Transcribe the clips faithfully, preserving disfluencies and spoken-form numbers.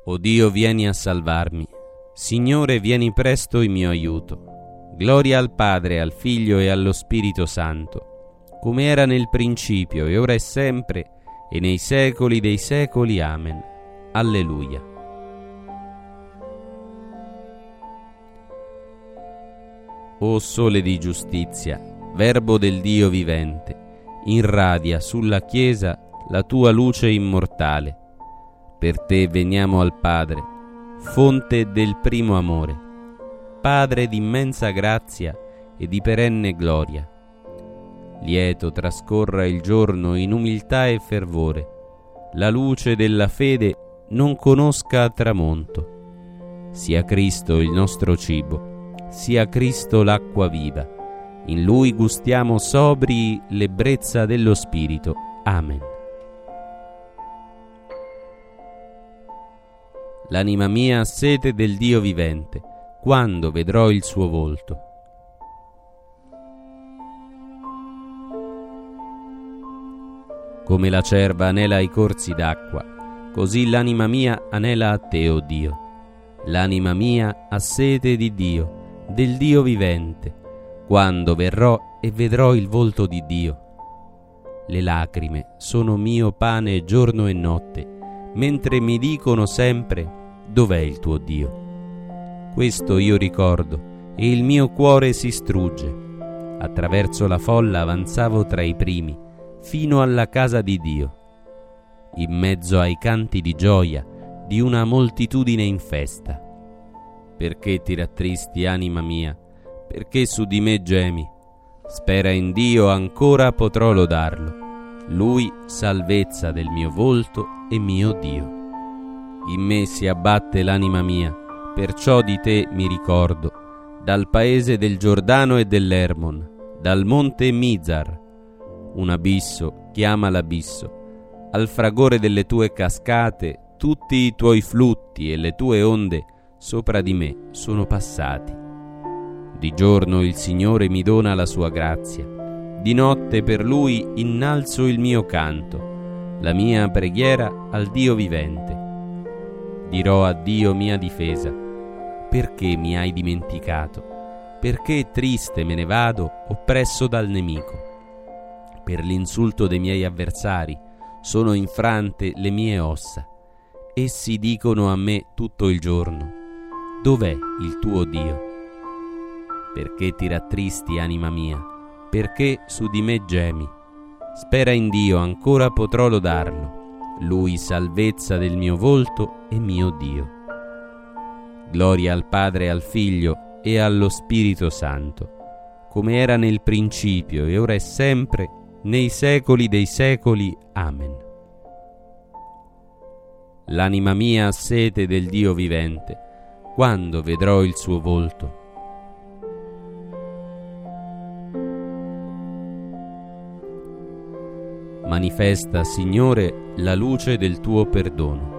O Dio, vieni a salvarmi. Signore, vieni presto in mio aiuto. Gloria al Padre, al Figlio e allo Spirito Santo, come era nel principio, e ora e sempre, e nei secoli dei secoli. Amen. Alleluia. O Sole di giustizia, Verbo del Dio vivente, irradia sulla Chiesa la tua luce immortale. Per te veniamo al Padre, fonte del primo amore, Padre d'immensa grazia e di perenne gloria. Lieto trascorra il giorno in umiltà e fervore, la luce della fede non conosca tramonto. Sia Cristo il nostro cibo, sia Cristo l'acqua viva, in Lui gustiamo sobri l'ebbrezza dello Spirito. Amen. L'anima mia ha sete del Dio vivente, quando vedrò il suo volto. Come la cerva anela ai corsi d'acqua, così l'anima mia anela a te, o Dio. L'anima mia ha sete di Dio, del Dio vivente, quando verrò e vedrò il volto di Dio. Le lacrime sono mio pane giorno e notte, mentre mi dicono sempre: dov'è il tuo Dio? Questo io ricordo, e il mio cuore si strugge. Attraverso la folla avanzavo tra i primi, fino alla casa di Dio. In mezzo ai canti di gioia di una moltitudine in festa. Perché ti rattristi, anima mia? Perché su di me gemi? Spera in Dio, ancora potrò lodarlo. Lui, salvezza del mio volto e mio Dio. In me si abbatte l'anima mia, perciò di te mi ricordo, dal paese del Giordano e dell'Ermon, dal monte Mizar. Un abisso chiama l'abisso, al fragore delle tue cascate tutti i tuoi flutti e le tue onde sopra di me sono passati. Di giorno il Signore mi dona la sua grazia, di notte per Lui innalzo il mio canto, la mia preghiera al Dio vivente. Dirò a Dio mia difesa: perché mi hai dimenticato? Perché triste me ne vado, oppresso dal nemico? Per l'insulto dei miei avversari sono infrante le mie ossa. Essi dicono a me tutto il giorno: dov'è il tuo Dio? Perché ti rattristi, anima mia? Perché su di me gemi? Spera in Dio, ancora potrò lodarlo. Lui, salvezza del mio volto e mio Dio. Gloria al Padre, al Figlio e allo Spirito Santo, come era nel principio e ora e sempre, nei secoli dei secoli. Amen. L'anima mia ha sete del Dio vivente, quando vedrò il suo volto. Manifesta, Signore, la luce del tuo perdono.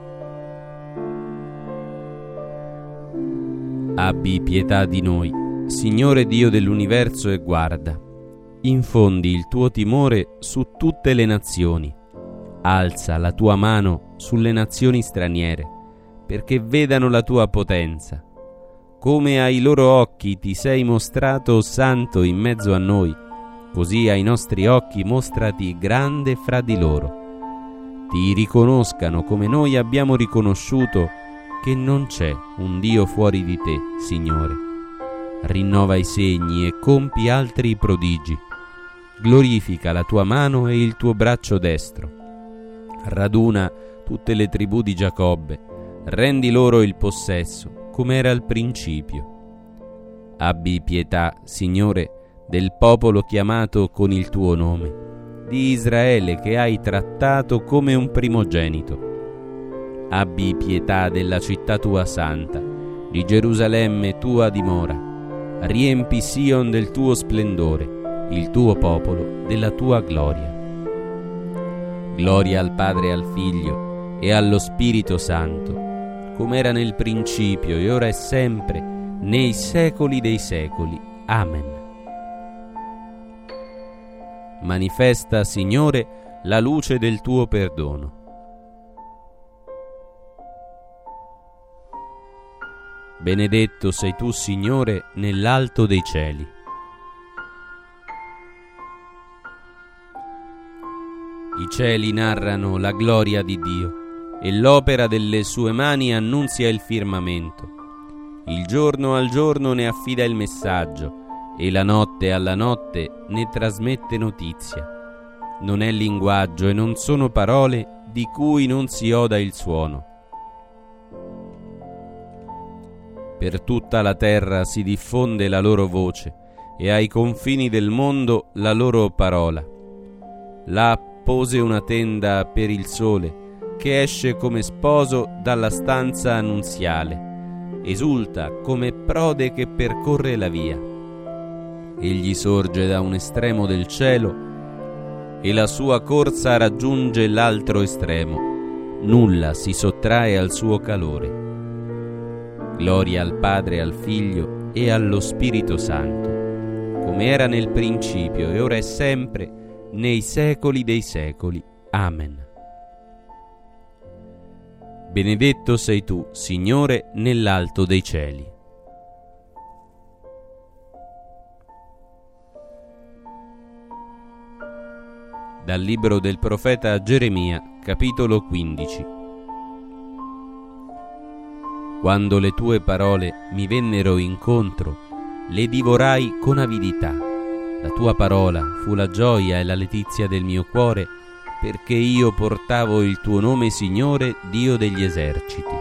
Abbi pietà di noi, Signore Dio dell'universo, e guarda. Infondi il tuo timore su tutte le nazioni. Alza la tua mano sulle nazioni straniere, perché vedano la tua potenza. Come ai loro occhi ti sei mostrato santo in mezzo a noi, così ai nostri occhi mostrati grande fra di loro. Ti riconoscano come noi abbiamo riconosciuto che non c'è un Dio fuori di te, Signore. Rinnova i segni e compi altri prodigi. Glorifica la tua mano e il tuo braccio destro. Raduna tutte le tribù di Giacobbe, rendi loro il possesso, come era al principio. Abbi pietà, Signore, del popolo chiamato con il tuo nome, di Israele che hai trattato come un primogenito. Abbi pietà della città tua santa, di Gerusalemme tua dimora. Riempi Sion del tuo splendore, il tuo popolo della tua gloria. Gloria al Padre e al Figlio e allo Spirito Santo, come era nel principio e ora e sempre, nei secoli dei secoli. Amen. Manifesta, Signore, la luce del tuo perdono. Benedetto sei tu, Signore, nell'alto dei cieli. I cieli narrano la gloria di Dio, e l'opera delle sue mani annunzia il firmamento. Il giorno al giorno ne affida il messaggio, e la notte alla notte ne trasmette notizia. Non è linguaggio e non sono parole di cui non si oda il suono. Per tutta la terra si diffonde la loro voce, e ai confini del mondo la loro parola. Là pose una tenda per il sole, che esce come sposo dalla stanza nunziale, esulta come prode che percorre la via. Egli sorge da un estremo del cielo e la sua corsa raggiunge l'altro estremo. Nulla si sottrae al suo calore. Gloria al Padre, al Figlio e allo Spirito Santo, come era nel principio e ora è sempre, nei secoli dei secoli. Amen. Benedetto sei tu, Signore, nell'alto dei cieli. Dal libro del profeta Geremia, capitolo quindici. Quando le tue parole mi vennero incontro, le divorai con avidità. La tua parola fu la gioia e la letizia del mio cuore, perché io portavo il tuo nome, Signore, Dio degli eserciti.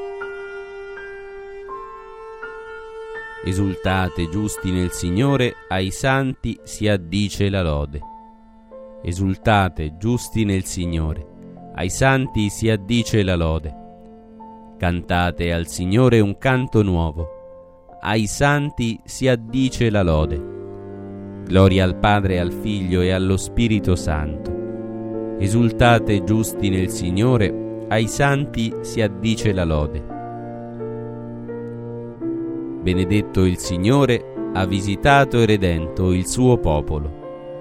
Esultate giusti nel Signore, ai santi si addice la lode. Esultate giusti nel Signore, ai santi si addice la lode. Cantate al Signore un canto nuovo, ai santi si addice la lode. Gloria al Padre, al Figlio e allo Spirito Santo. Esultate giusti nel Signore, ai santi si addice la lode. Benedetto il Signore, ha visitato e redento il suo popolo.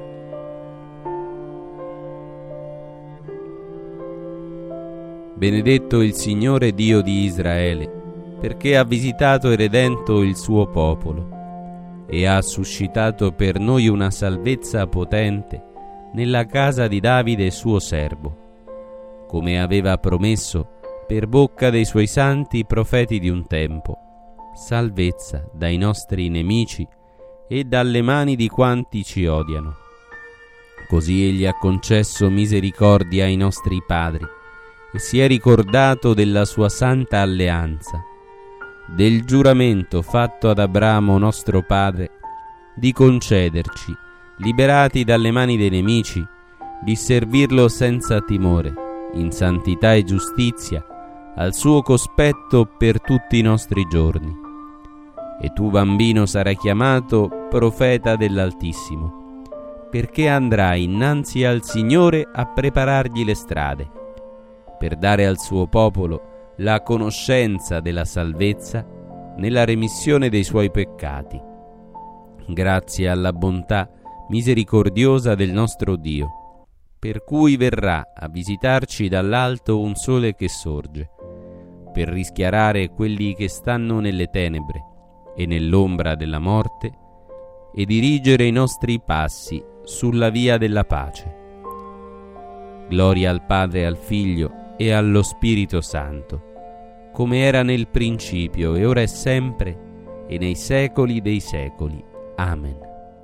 Benedetto il Signore Dio di Israele, perché ha visitato e redento il suo popolo e ha suscitato per noi una salvezza potente nella casa di Davide suo servo, come aveva promesso per bocca dei suoi santi profeti di un tempo, salvezza dai nostri nemici e dalle mani di quanti ci odiano. Così egli ha concesso misericordia ai nostri padri e si è ricordato della sua santa alleanza, del giuramento fatto ad Abramo nostro padre, di concederci, liberati dalle mani dei nemici, di servirlo senza timore, in santità e giustizia, al suo cospetto per tutti i nostri giorni. E tu, bambino, sarai chiamato profeta dell'Altissimo, perché andrai innanzi al Signore a preparargli le strade, per dare al suo popolo la conoscenza della salvezza nella remissione dei suoi peccati, grazie alla bontà misericordiosa del nostro Dio, per cui verrà a visitarci dall'alto un sole che sorge, per rischiarare quelli che stanno nelle tenebre e nell'ombra della morte, e dirigere i nostri passi sulla via della pace. Gloria al Padre, al Figlio e allo Spirito Santo, come era nel principio e ora è sempre, e nei secoli dei secoli. Amen.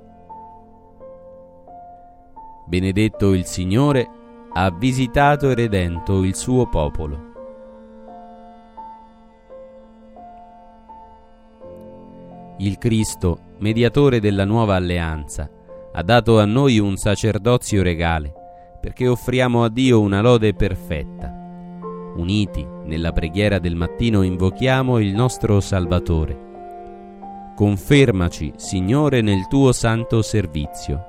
Benedetto il Signore, ha visitato e redento il suo popolo. Il Cristo, mediatore della nuova alleanza, ha dato a noi un sacerdozio regale, perché offriamo a Dio una lode perfetta. Uniti nella preghiera del mattino invochiamo il nostro Salvatore. Confermaci, Signore, nel tuo santo servizio.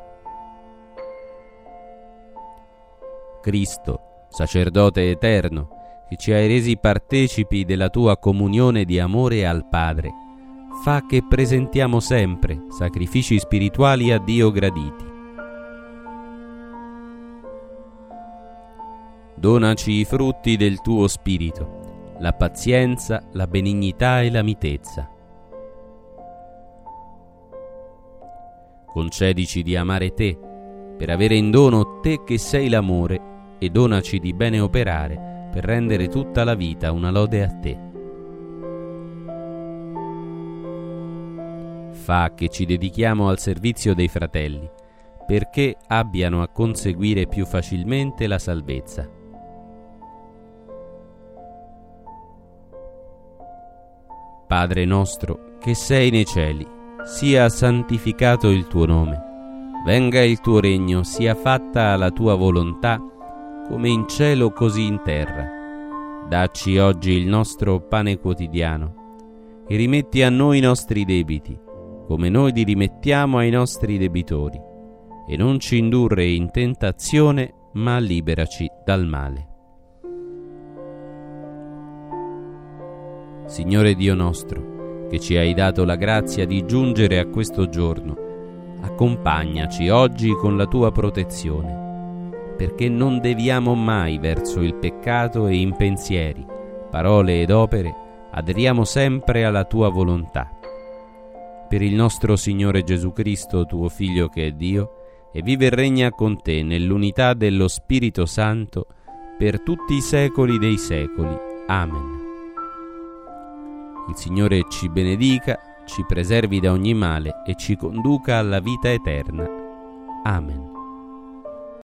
Cristo, sacerdote eterno, che ci hai resi partecipi della tua comunione di amore al Padre, fa che presentiamo sempre sacrifici spirituali a Dio graditi. Donaci i frutti del tuo Spirito, la pazienza, la benignità e la mitezza. Concedici di amare te, per avere in dono te che sei l'amore, e donaci di bene operare per rendere tutta la vita una lode a te. Fa che ci dedichiamo al servizio dei fratelli, perché abbiano a conseguire più facilmente la salvezza. Padre nostro, che sei nei cieli, sia santificato il tuo nome. Venga il tuo regno, sia fatta la tua volontà, come in cielo così in terra. Dacci oggi il nostro pane quotidiano e rimetti a noi i nostri debiti, come noi li rimettiamo ai nostri debitori, e non ci indurre in tentazione, ma liberaci dal male. Signore Dio nostro, che ci hai dato la grazia di giungere a questo giorno, accompagnaci oggi con la tua protezione, perché non deviamo mai verso il peccato e in pensieri, parole ed opere aderiamo sempre alla tua volontà. Per il nostro Signore Gesù Cristo, tuo Figlio che è Dio, e vive e regna con te nell'unità dello Spirito Santo per tutti i secoli dei secoli. Amen. Il Signore ci benedica, ci preservi da ogni male e ci conduca alla vita eterna. Amen.